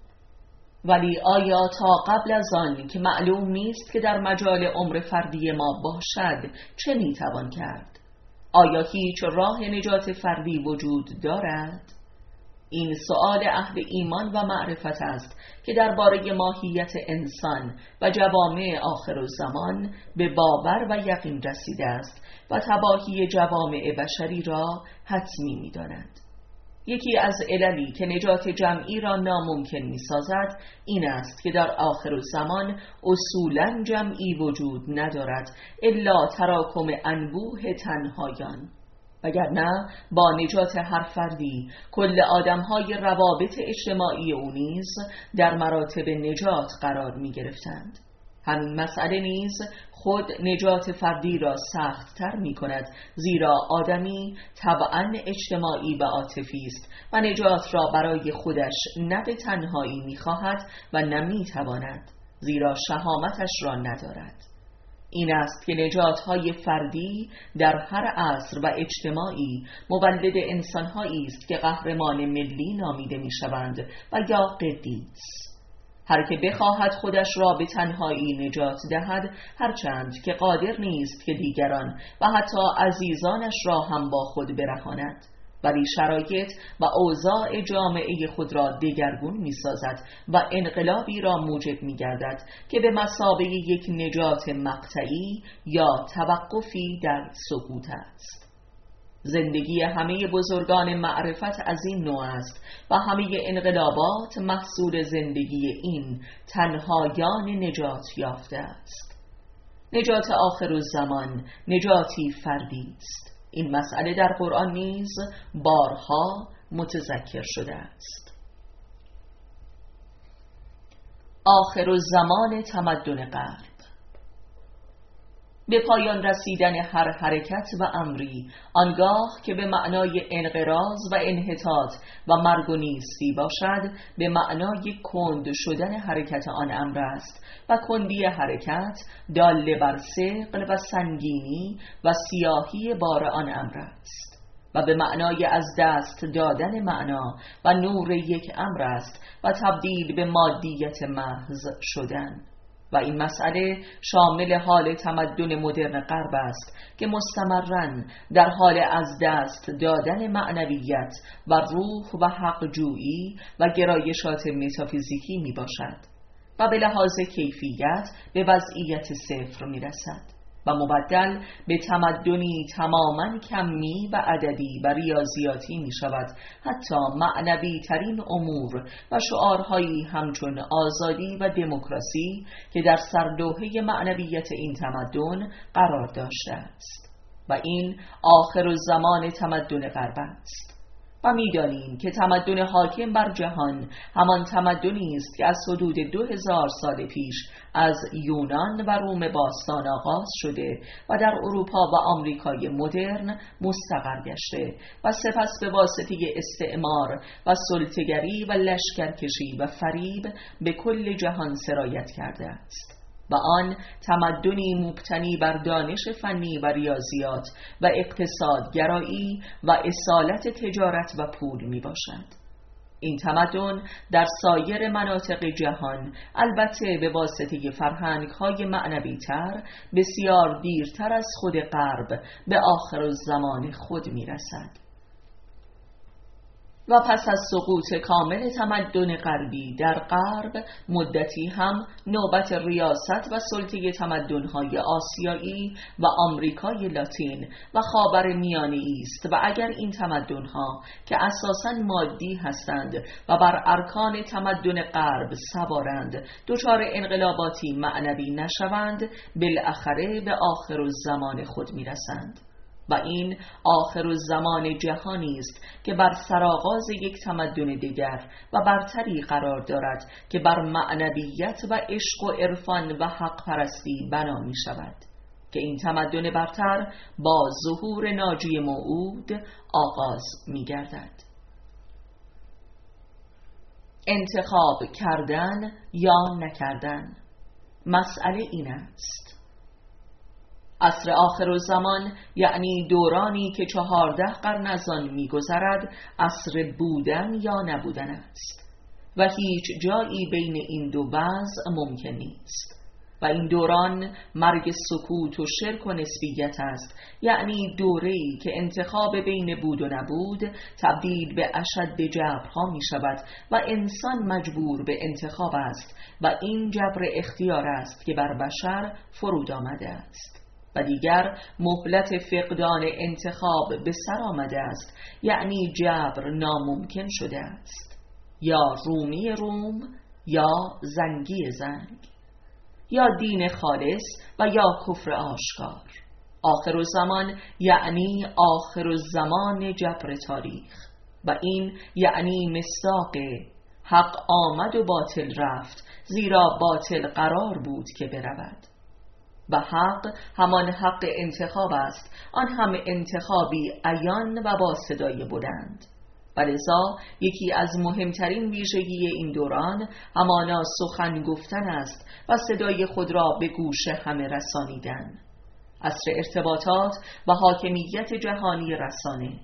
ولی آیا تا قبل از آن که معلوم نیست که در مجال عمر فردی ما باشد چه میتوان کرد؟ آیا هیچ راه نجات فردی وجود دارد؟ این سؤال اهل ایمان و معرفت است که درباره ماهیت انسان و جوامع آخرالزمان به باور و یقین رسیده است و تباهی جوامع بشری را حتمی می‌داند. یکی از عللی که نجات جمعی را ناممکن می‌سازد این است که در آخرالزمان اصولاً جمعی وجود ندارد الا تراکم انبوه تنهایان، وگرنه با نجات هر فردی کل آدم‌های روابط اجتماعی او نیز در مراتب نجات قرار می‌گرفتند. همین مسئله نیز خود نجات فردی را سخت‌تر می‌کند، زیرا آدمی طبعاً اجتماعی و عاطفی است و نجات را برای خودش نه به تنهایی می‌خواهد و نه می‌تواند، زیرا شهامتش را ندارد. این است که نجات‌های فردی در هر عصر و اجتماعی مولد انسان‌هایی است که قهرمان ملی نامیده می‌شوند و یا قدیس. هر که بخواهد خودش را به تنهایی نجات دهد، هرچند که قادر نیست که دیگران و حتی عزیزانش را هم با خود برهاند، ولی شرایط و اوضاع جامعه خود را دگرگون می‌سازد و انقلابی را موجب می‌گردد که به مثابه یک نجات مقطعی یا توقفی در سقوط است. زندگی همه بزرگان معرفت از این نوع است و همه انقلابات محصول زندگی این تنهایان نجات یافته است. نجات آخرالزمان نجاتی فردی است. این مسئله در قرآن نیز بارها متذکر شده است. آخرالزمان تمدن غرب. به پایان رسیدن هر حرکت و امری، آنگاه که به معنای انقراض و انحطاط و مرگ و نیستی باشد، به معنای کند شدن حرکت آن امر است و کندی حرکت داله بر ثقل و سنگینی و سیاهی بار آن امر است و به معنای از دست دادن معنا و نور یک امر است و تبدیل به مادیت محض شدن. و این مسئله شامل حال تمدن مدرن غرب است که مستمراً در حال از دست دادن معنویت و روح و حق جویی و گرایشات متافیزیکی می باشد و به لحاظ کیفیت به وضعیت صفر می رسد و مبدل به تمدنی تماماً کمی و عددی و ریاضیاتی می شود. حتی معنوی ترین امور و شعارهایی همچون آزادی و دموکراسی که در سرلوحه معنویت این تمدن قرار داشته است و این آخرالزمان تمدن غرب است. و می‌دانیم که تمدن حاکم بر جهان همان تمدنی است که از حدود 2000 سال پیش از یونان و روم باستان آغاز شده و در اروپا و آمریکای مدرن مستقر گشته و سپس به واسطه استعمار و سلطه‌گری و لشکرکشی و فریب به کل جهان سرایت کرده است. و آن تمدنی مبتنی بر دانش فنی و ریاضیات و اقتصادگرایی و اصالت تجارت و پول می باشد. این تمدن در سایر مناطق جهان البته به واسطه فرهنگ‌های معنوی‌تر بسیار دیرتر از خود غرب به آخرالزمان خود می‌رسد. و پس از سقوط کامل تمدن غربی در غرب مدتی هم نوبت ریاست و سلطه تمدن‌های آسیایی و آمریکای لاتین و خاورمیانه‌ای است و اگر این تمدن‌ها که اساساً مادی هستند و بر ارکان تمدن غرب سوارند دچار انقلاباتی معنوی نشوند بالاخره به آخرالزمان خود می‌رسند. و این آخرالزمان جهانی است که بر سرآغاز یک تمدن دیگر و برتری قرار دارد که بر معنویت و عشق و عرفان و حق پرستی بنا می شود که این تمدن برتر با ظهور ناجی موعود آغاز می گردد. انتخاب کردن یا نکردن، مسئله این است: عصر آخرالزمان یعنی دورانی که 14 قرن از آن می‌گذرد عصر بودن یا نبودن است و هیچ جایی بین این دو وضع ممکن نیست و این دوران مرگ سکوت و شرک و نسبیت است، یعنی دوره‌ای که انتخاب بین بود و نبود تبدیل به اشد جبرها می شود و انسان مجبور به انتخاب است و این جبر اختیار است که بر بشر فرود آمده است و دیگر مهلت فقدان انتخاب به سر آمده است، یعنی جبر ناممکن شده است، یا رومی روم یا زنگی زنگ، یا دین خالص و یا کفر آشکار. آخرالزمان یعنی آخرالزمان جبر تاریخ و این یعنی مصداق حق آمد و باطل رفت، زیرا باطل قرار بود که برود و حق همان حق انتخاب است، آن هم انتخابی عیان و با صدای بلند. و لذا یکی از مهمترین ویژگی این دوران همانا سخن گفتن است و صدای خود را به گوش همه رسانیدن. عصر ارتباطات و حاکمیت جهانی رسانه،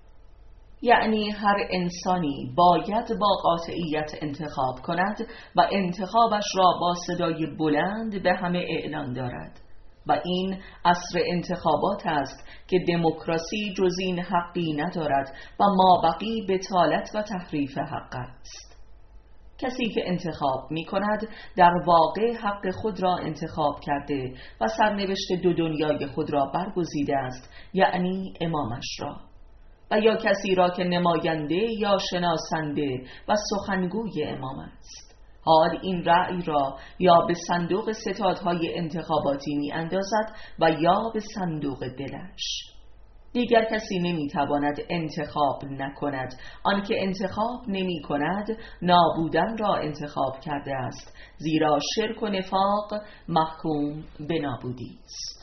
یعنی هر انسانی باید با قاطعیت انتخاب کند و انتخابش را با صدای بلند به همه اعلان دارد و این عصر انتخابات است که دموکراسی جز این حقی ندارد و مابقی بطالت و تحریف حق است. کسی که انتخاب می کند در واقع حق خود را انتخاب کرده و سرنوشت دو دنیای خود را برگزیده است، یعنی امامش را، و یا کسی را که نماینده یا شناسنده و سخنگوی امام است. حال این رأی را یا به صندوق ستادهای انتخاباتی می اندازد و یا به صندوق دلش. دیگر کسی نمی تواند انتخاب نکند، آنکه انتخاب نمی کند نابودن را انتخاب کرده است، زیرا شرک و نفاق محکوم به نابودی است.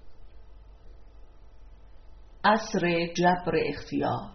عصر جبر اختیار،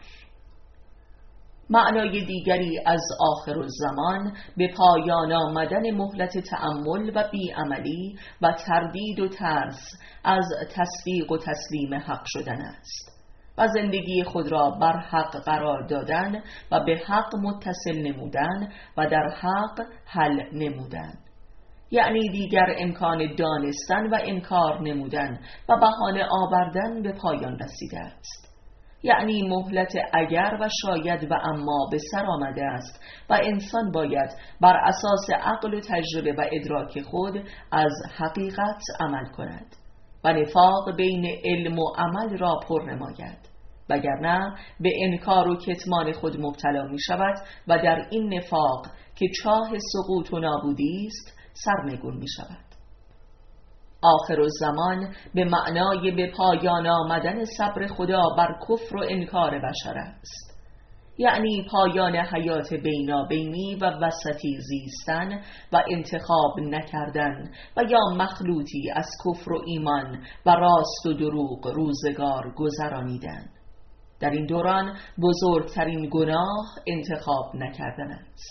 معنای دیگری از آخرالزمان به پایان آمدن مهلت تأمل و بیعملی و تردید و ترس از تصدیق و تسلیم حق شدن است و زندگی خود را بر حق قرار دادن و به حق متصل نمودن و در حق حل نمودن، یعنی دیگر امکان دانستن و انکار نمودن و بهانه آوردن به پایان رسیده است، یعنی مهلت اگر و شاید و اما به سر آمده است و انسان باید بر اساس عقل و تجربه و ادراک خود از حقیقت عمل کند و نفاق بین علم و عمل را پر نماید، وگرنه به انکار و کتمان خود مبتلا می شود و در این نفاق که چاه سقوط و نابودی است سرنگون می شود. آخرالزمان به معنای به پایان آمدن صبر خدا بر کفر و انکار بشر است، یعنی پایان حیات بینابینی و وسطی زیستن و انتخاب نکردن و یا مخلوطی از کفر و ایمان و راست و دروغ روزگار گذرانیدن. در این دوران بزرگترین گناه انتخاب نکردن است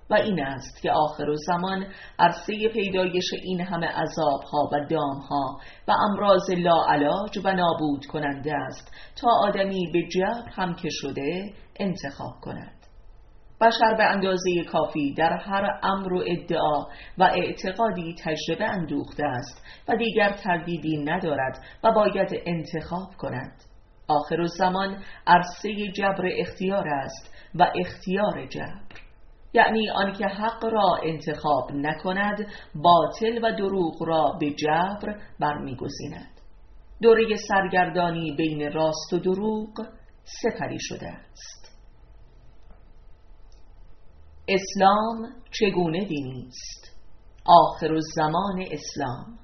و این است که آخرالزمان عرصه پیدایش این همه عذابها و دامها و امراض لاعلاج و نابود کننده است تا آدمی به جبر هم که شده انتخاب کند. بشر به اندازه کافی در هر امر و ادعا و اعتقادی تجربه اندوخته است و دیگر تردیدی ندارد و باید انتخاب کند. آخرالزمان عرصه جبر اختیار است و اختیار جبر، یعنی آنکه حق را انتخاب نکند باطل و دروغ را به جبر برمیگزیند. دوره سرگردانی بین راست و دروغ سپری شده است. اسلام چگونه دینی است؟ آخرالزمان اسلام.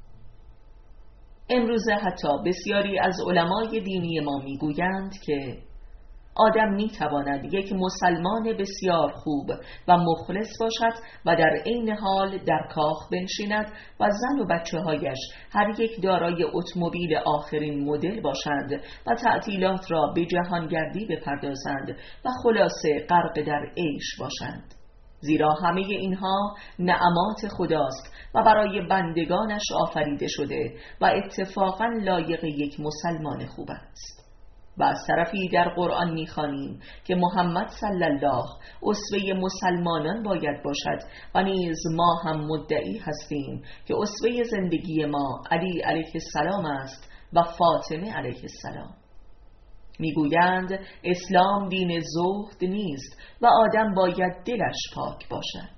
امروزه حتی بسیاری از علمای دینی ما میگویند که آدم میتواند یک مسلمان بسیار خوب و مخلص باشد و در عین حال در کاخ بنشیند و زن و بچه هایش هر یک دارای اتومبیل آخرین مدل باشند و تعطیلات را به جهانگردی بپردازند و خلاصه غرق در عیش باشند، زیرا همه اینها نعمات خداست و برای بندگانش آفریده شده و اتفاقا لایق یک مسلمان خوب است. و از طرفی در قرآن می‌خوانیم که محمد صلی الله اسوه مسلمانان باید باشد و نیز ما هم مدعی هستیم که اسوه زندگی ما علی علیه السلام است و فاطمه علیه السلام. میگویند اسلام دین زهد نیست و آدم باید دلش پاک باشد.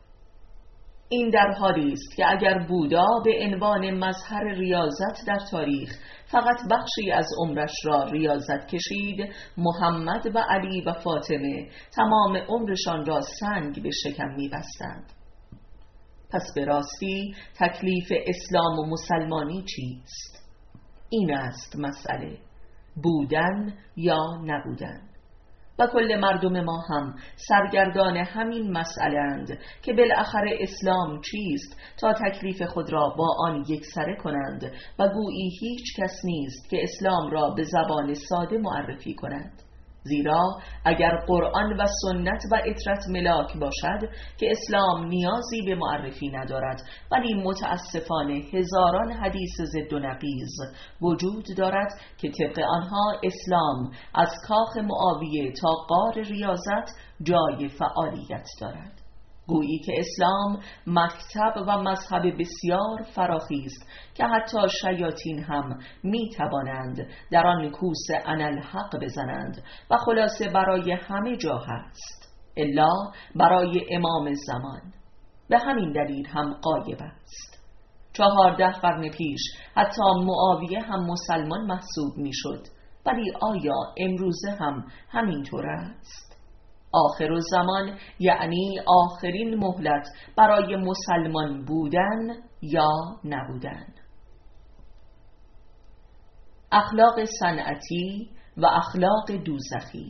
این در حالی است که اگر بودا به عنوان مظهر ریاضت در تاریخ فقط بخشی از عمرش را ریاضت کشید، محمد و علی و فاطمه تمام عمرشان را سنگ به شکم می‌بستند. پس به راستی تکلیف اسلام و مسلمانی چیست؟ این است مسئله، بودن یا نبودن. و کل مردم ما هم سرگردان همین مسئله اند که بالاخره اسلام چیست تا تکلیف خود را با آن یکسره کنند و گویی هیچ کس نیست که اسلام را به زبان ساده معرفی کند. زیرا اگر قرآن و سنت و اطرت ملاک باشد که اسلام نیازی به معرفی ندارد، ولی متاسفانه هزاران حدیث ضد و نقیض وجود دارد که طبق آنها اسلام از کاخ معاویه تا غار ریاضت جای فعالیت دارد. گویی که اسلام مکتب و مذهب بسیار فراخی است که حتی شیاطین هم می توانند در آن کوس انالحق بزنند و خلاصه برای همه جا هست الا برای امام زمان. به همین دلیل هم غایب است. 14 قرن پیش حتی معاویه هم مسلمان محسوب می شد، ولی آیا امروزه هم همینطور است؟ آخرالزمان یعنی آخرین مهلت برای مسلمان بودن یا نبودن. اخلاق صنعتی و اخلاق دوزخی.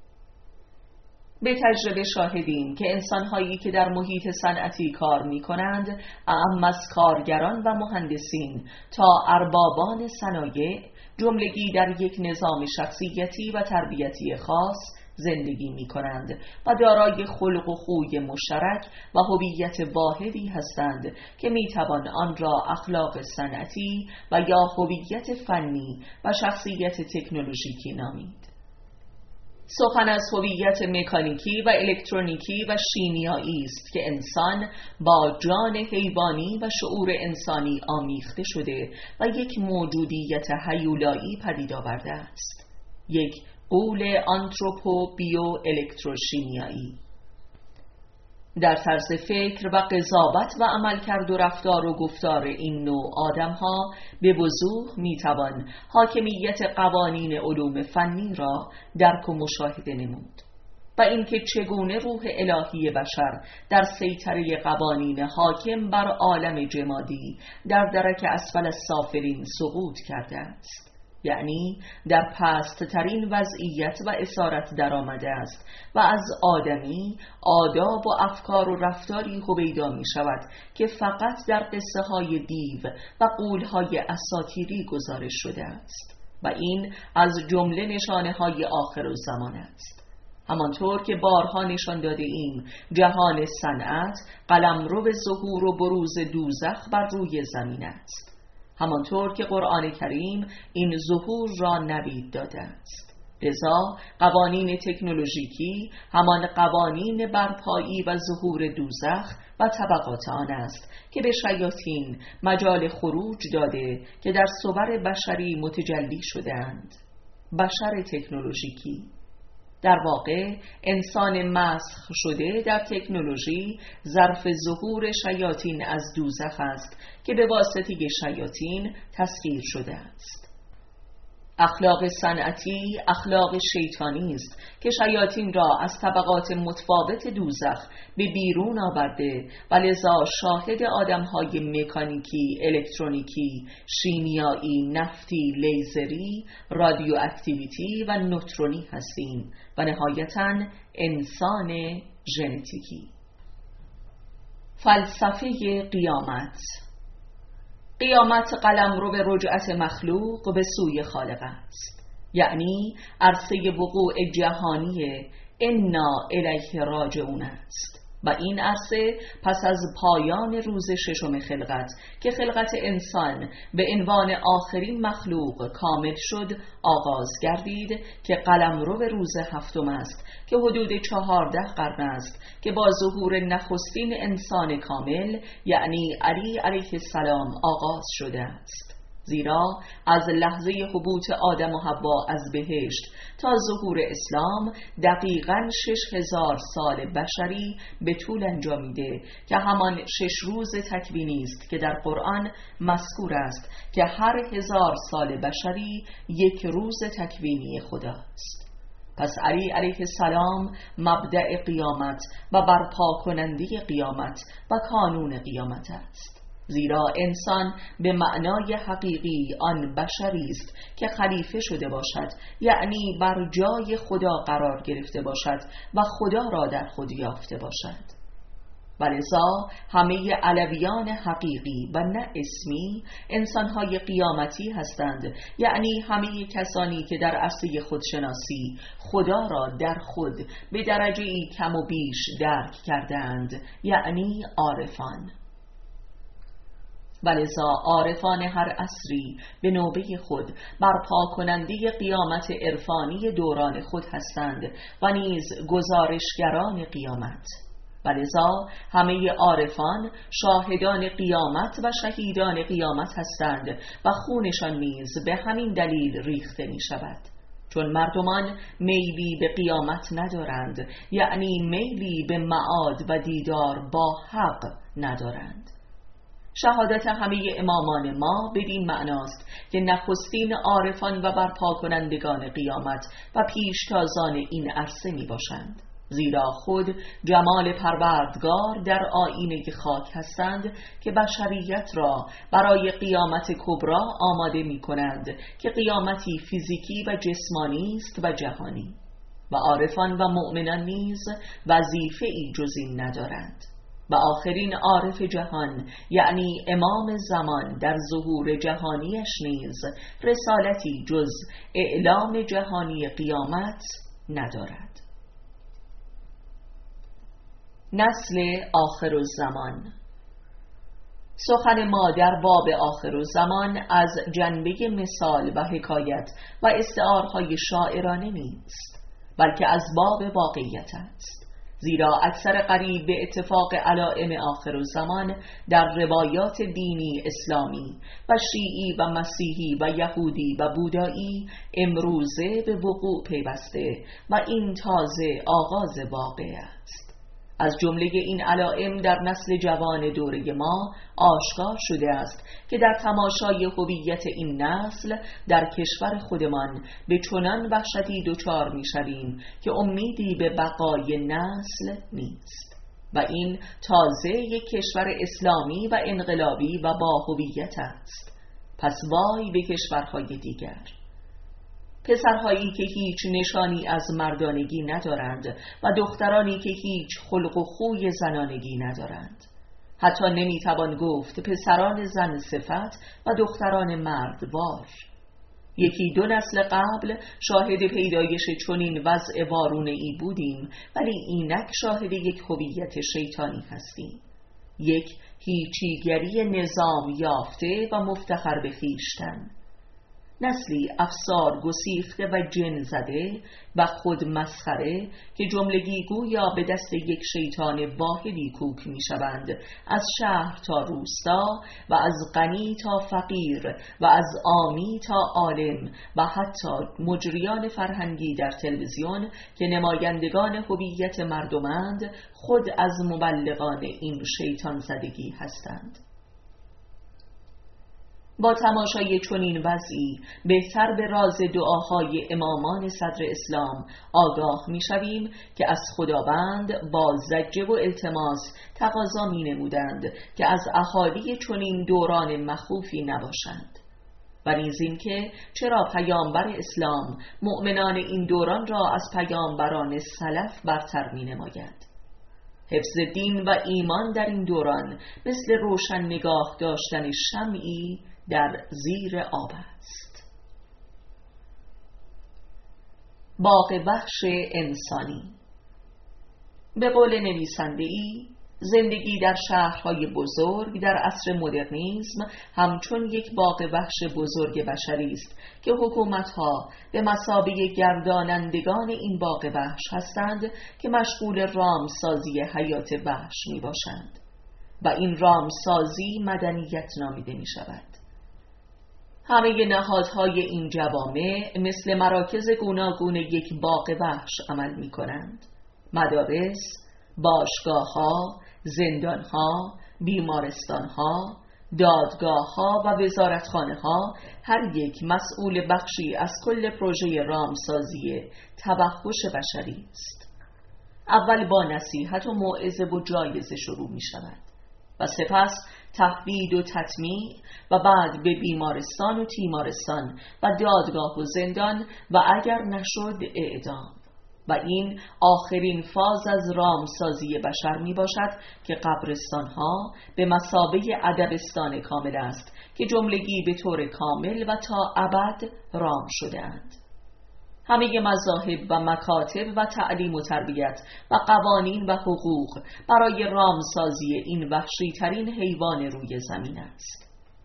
به تجربه شاهدیم که انسان‌هایی که در محیط صنعتی کار می‌کنند، اعم از کارگران و مهندسین تا اربابان صنایع، جملگی در یک نظام شخصیتی و تربیتی خاص زندگی می کنند و دارای خلق و خوی مشترک و هویت واحدی هستند که می توان آن را اخلاق صنعتی و یا هویت فنی و شخصیت تکنولوژیکی نامید. سخن از هویت مکانیکی و الکترونیکی و شیمیایی است که انسان با جان حیوانی و شعور انسانی آمیخته شده و یک موجودیت هیولایی پدید آورده است، یک قول آنتروپو بیو الکتروشیمیایی. در طرز فکر و قضاوت و عملکرد و رفتار و گفتار این نوع آدم‌ها به وضوح می‌توان حاکمیت قوانین علوم فنی را درک و مشاهده نمود و اینکه چگونه روح الهی بشر در سیطره قوانین حاکم بر عالم جمادی در درک اسفل السافلین سقوط کرده است، یعنی در پست ترین وضعیت و اسارت در آمده است و از آدمی آداب و افکار و رفتاری هویدا می شود که فقط در قصه های دیو و قول های اساطیری گزارش شده است و این از جمله نشانه های آخرالزمان است. همانطور که بارها نشان داده ایم جهان صنعت قلمرو ظهور و بروز دوزخ بر روی زمین است، همانطور که قرآن کریم این ظهور را نوید داده است. لذا قوانین تکنولوژیکی همان قوانین برپایی و ظهور دوزخ و طبقات آن است که به شیاطین مجال خروج داده که در صور بشری متجلی شدند. بشر تکنولوژیکی در واقع انسان مسخ شده در تکنولوژی ظرف ظهور شیاطین از دوزخ است که به واسطه شیاطین تسخیر شده است. اخلاق صنعتی اخلاق شیطانی است که شیاطین را از طبقات متفاوت دوزخ به بیرون آورده و لذا شاهد آدم‌های مکانیکی، الکترونیکی، شیمیایی، نفتی، لیزری، رادیواکتیویتی و نوترونی هستیم و نهایتاً انسان ژنتیکی. فلسفه قیامت. قیامت قلمرو به رجعت مخلوق به سوی خالق است، یعنی عرصه وقوع جهانی انا الیه راجعون است و این عرصه پس از پایان روز ششم خلقت که خلقت انسان به عنوان آخرین مخلوق کامل شد آغاز گردید که قلمرو به روز هفتم است که حدود 14 قرن است که با ظهور نخستین انسان کامل یعنی علی علیه السلام آغاز شده است. زیرا از لحظه حبوط آدم و حوا از بهشت تا ظهور اسلام دقیقاً 6000 سال بشری به طول انجامیده که همان 6 روز تکوینی است که در قرآن مذکور است که هر 1000 سال بشری یک روز تکوینی خداست. پس علی علیه السلام مبدأ قیامت و برپا کننده قیامت و کانون قیامت است، زیرا انسان به معنای حقیقی آن بشری است که خلیفه شده باشد، یعنی بر جای خدا قرار گرفته باشد و خدا را در خود یافته باشد. ولذا همه علویان حقیقی و نه اسمی انسانهای قیامتی هستند، یعنی همه کسانی که در عرصه خودشناسی خدا را در خود به درجه‌ای کم و بیش درک کردند، یعنی عارفان. ولذا عارفان هر عصری به نوبه خود برپا کننده قیامت عرفانی دوران خود هستند و نیز گزارشگران قیامت. ولذا همه عارفان شاهدان قیامت و شهیدان قیامت هستند و خونشان نیز به همین دلیل ریخته می شود، چون مردمان میلی به قیامت ندارند، یعنی میلی به معاد و دیدار با حق ندارند. شهادت همه امامان ما بدین معناست که نخستین عارفان و برپا کنندگان قیامت و پیشتازان این عرصه می باشند، زیرا خود جمال پروردگار در آیینه خاک هستند که بشریت را برای قیامت کبرا آماده می کنند که قیامتی فیزیکی و جسمانی است و جهانی، و عارفان و مؤمنان نیز وظیفه ای جز این ندارند. و آخرین عارف جهان یعنی امام زمان در ظهور جهانیش نیز رسالتی جز اعلام جهانی قیامت ندارد. نسل آخرالزمان. سخن ما در باب آخرالزمان از جنبه مثال و حکایت و استعارهای شاعرانه نیست، بلکه از باب واقعیت است، زیرا اکثر قریب به اتفاق علائم آخرالزمان در روایات دینی اسلامی و شیعی و مسیحی و یهودی و بودایی امروزه به وقوع پیوسته و این تازه آغاز واقع است. از جمله این علائم در نسل جوان دوره ما آشکار شده است که در تماشای هویت این نسل در کشور خودمان به چنان وحشتی دچار می‌شویم که امیدی به بقای نسل نیست و این تازه یک کشور اسلامی و انقلابی و با هویت است. پس وای به کشورهای دیگر، پسرهایی که هیچ نشانی از مردانگی ندارند و دخترانی که هیچ خلق و خوی زنانگی ندارند. حتی نمیتوان گفت پسران زن صفت و دختران مردوار. یکی دو نسل قبل شاهد پیدایش چنین وضع وارونه‌ای بودیم، ولی اینک شاهد یک هویت شیطانی هستیم، یک هیچیگری نظام یافته و مفتخر به خویشتن، نسلی افسار گسیخته و جن زده و خود مسخره که جملگی گویا به دست یک شیطان واحدی کوک می شوند، از شهر تا روستا و از غنی تا فقیر و از عامی تا عالم و حتی مجریان فرهنگی در تلویزیون که نمایندگان هویت مردمند خود از مبلغان این شیطان زدگی هستند. با تماشای چنین وضعی بهتر به راز دعاهای امامان صدر اسلام آگاه می شویم که از خداوند با زجه و التماس تقاضا می نمودند که از اهالی چنین دوران مخوفی نباشند و نیز این که چرا پیامبر اسلام مؤمنان این دوران را از پیامبران سلف برتر می نماید. حفظ دین و ایمان در این دوران مثل روشن نگاه داشتن شمعی در زیر آب است. باغ وحش انسانی. به قول نویسنده‌ای، زندگی در شهرهای بزرگ در عصر مدرنیسم همچون یک باغ وحش بزرگ بشری است که حکومت‌ها به مثابه گردانندگان این باغ وحش هستند که مشغول رامسازی حیات وحش میباشند و این رامسازی مدنیت نامیده می شود. همه نهادهای این جوامع مثل مراکز گوناگون یک باغ وحش عمل می کنند. مدارس، باشگاه‌ها، زندان‌ها، بیمارستان‌ها، دادگاه‌ها و وزارتخانه‌ها هر یک مسئول بخشی از کل پروژه رامسازی توحش بشری است. اول با نصیحت و موعظه و جایزه شروع می شود و سپس تهدید و تطمیع و بعد به بیمارستان و تیمارستان و دادگاه و زندان و اگر نشد اعدام. و این آخرین فاز از رامسازی بشر می باشد که قبرستانها به مثابه ادبستان کامل است که جملگی به طور کامل و تا ابد رام شده اند. همه مذاهب و مکاتب و تعلیم و تربیت و قوانین و حقوق برای رامسازی این وحشی ترین حیوان روی زمین است.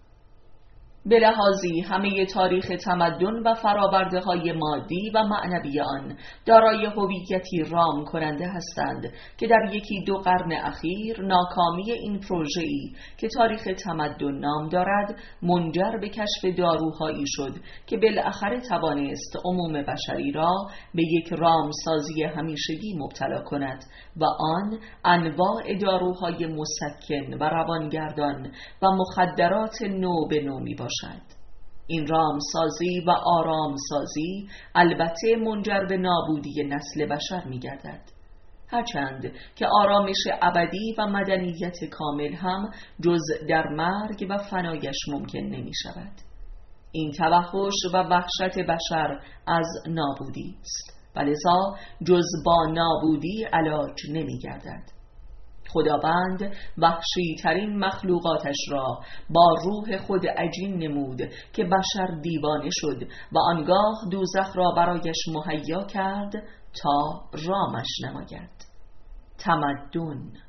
به لحاظی همه تاریخ تمدن و فرآورده های مادی و معنوی آن دارای هویتی رام کننده هستند که در یکی دو قرن اخیر ناکامی این پروژه‌ای که تاریخ تمدن نام دارد منجر به کشف داروهایی شد که بالاخره توانست عموم بشری را به یک رامسازی همیشگی مبتلا کند و آن انواع داروهای مسکن و روانگردان و مخدرات نو به نو می باشد. این رامسازی و آرامسازی البته منجر به نابودی نسل بشر می گردد، هرچند که آرامش ابدی و مدنیت کامل هم جز در مرگ و فنایش ممکن نمی شود. این توحش و وحشت بشر از نابودی است و لذا جز با نابودی علاج نمی گردد. خداوند وحشی ترین مخلوقاتش را با روح خود عجین نمود که بشر دیوانه شد و آنگاه دوزخ را برایش مهیا کرد تا رامش نماید. تمدن